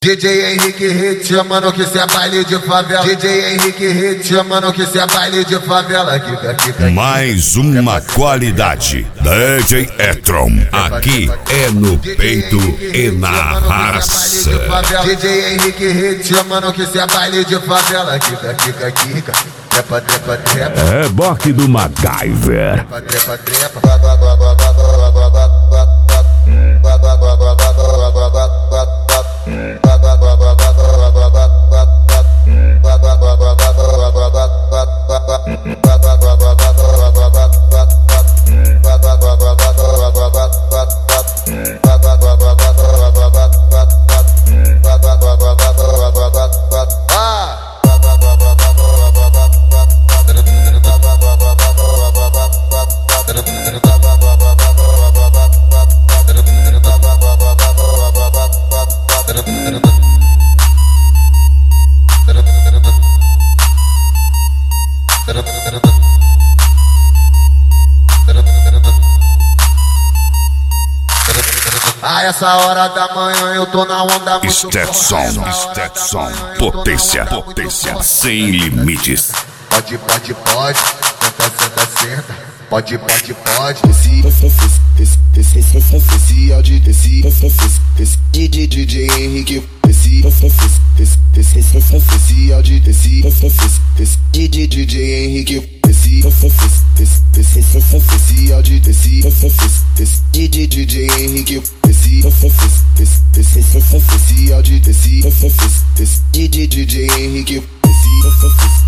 DJ Henrique Hit, mano, que cê é baile de favela. DJ Henrique Hit, mano, que cê é baile de favela. Mais uma qualidade. DJ Etron. Aqui é no peito e na raça. DJ Henrique Hit, mano, que cê é baile de favela. Kika. Trepa. É boque do MacGyver. Trepa. A essa hora da manhã eu tô na onda muito Stetson. Potência sem limites. Pode, senta. Pode. Esse áudio, DJ Henrique. Esse áudio, DJ Henrique. Esse áudio, DJ Henrique. Esse áudio, DJ Henrique.